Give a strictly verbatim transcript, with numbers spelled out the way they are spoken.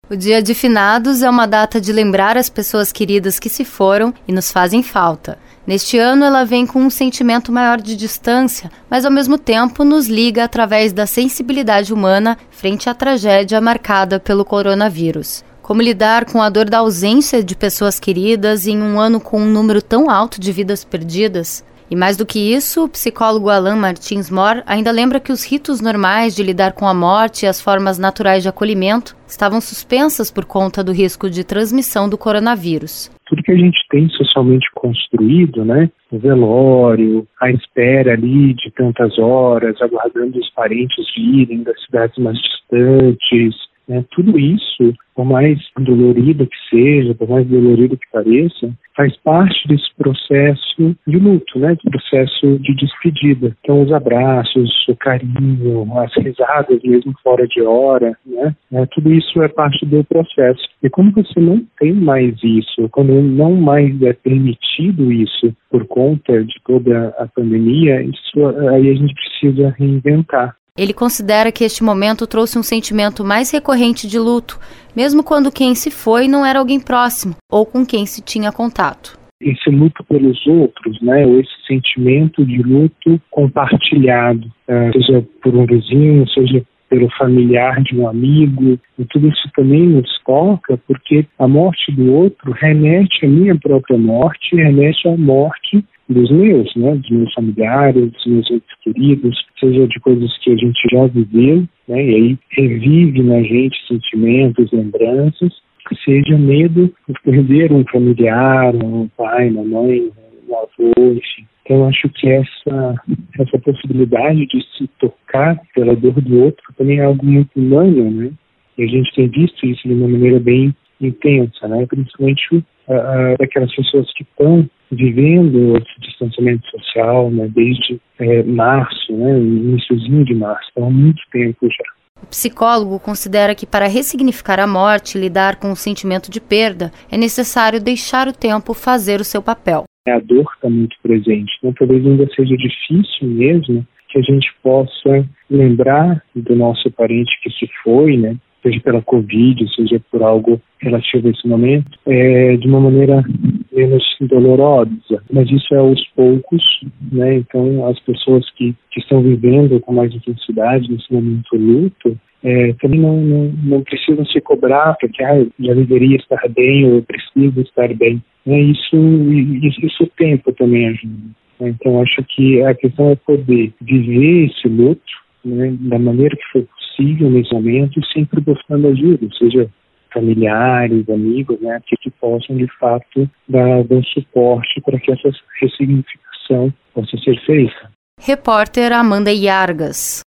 O Dia de Finados é uma data de lembrar as pessoas queridas que se foram e nos fazem falta. Neste ano, ela vem com um sentimento maior de distância, mas ao mesmo tempo nos liga através da sensibilidade humana frente à tragédia marcada pelo coronavírus. Como lidar com a dor da ausência de pessoas queridas em um ano com um número tão alto de vidas perdidas? E mais do que isso, o psicólogo Alan Martins Mor ainda lembra que os ritos normais de lidar com a morte e as formas naturais de acolhimento estavam suspensas por conta do risco de transmissão do coronavírus. Tudo que a gente tem socialmente construído, né, o velório, a espera ali de tantas horas, aguardando os parentes virem das cidades mais distantes, né, tudo isso, por mais dolorido que seja, por mais dolorido que pareça, faz parte desse processo de luto, né, do processo de despedida. Então, os abraços, o carinho, as risadas mesmo fora de hora, né, né, tudo isso é parte do processo. E quando você não tem mais isso, quando não mais é permitido isso por conta de toda a pandemia, isso aí a gente precisa reinventar. Ele considera que este momento trouxe um sentimento mais recorrente de luto, mesmo quando quem se foi não era alguém próximo ou com quem se tinha contato. Esse luto pelos outros, né, ou esse sentimento de luto compartilhado, seja por um vizinho, seja pelo familiar de um amigo, e tudo isso também nos toca, porque a morte do outro remete à minha própria morte, remete à morte dos meus, né, dos meus familiares, dos meus entes queridos, seja de coisas que a gente já viveu, né, e aí revive na gente sentimentos, lembranças, seja medo de perder um familiar, um pai, uma mãe, um avô, enfim. Então, eu acho que essa, essa possibilidade de se tocar pela dor do outro também é algo muito humano, né, e a gente tem visto isso de uma maneira bem intensa, né, principalmente uh, daquelas pessoas que estão vivendo esse distanciamento social, né, desde é, março, né, iniciozinho de março, então há muito tempo já. O psicólogo considera que para ressignificar a morte e lidar com o sentimento de perda, é necessário deixar o tempo fazer o seu papel. A dor está muito presente, então talvez ainda seja difícil mesmo que a gente possa lembrar do nosso parente que se foi, né, seja pela Covid, seja por algo relativo a esse momento, é, de uma maneira menos dolorosa. Mas isso é aos poucos, né? Então, as pessoas que, que estão vivendo com mais intensidade nesse momento luto, é, também não, não, não precisam se cobrar porque ah, eu já deveria estar bem ou eu preciso estar bem. É, isso, isso, isso o tempo também ajuda. Então, acho que a questão é poder viver esse luto, né, da maneira que for possível nesse momento e sempre buscando ajuda, seja familiares, amigos, né, que, que possam de fato dar, dar um suporte para que essa ressignificação possa ser feita. Repórter Amanda Iargas.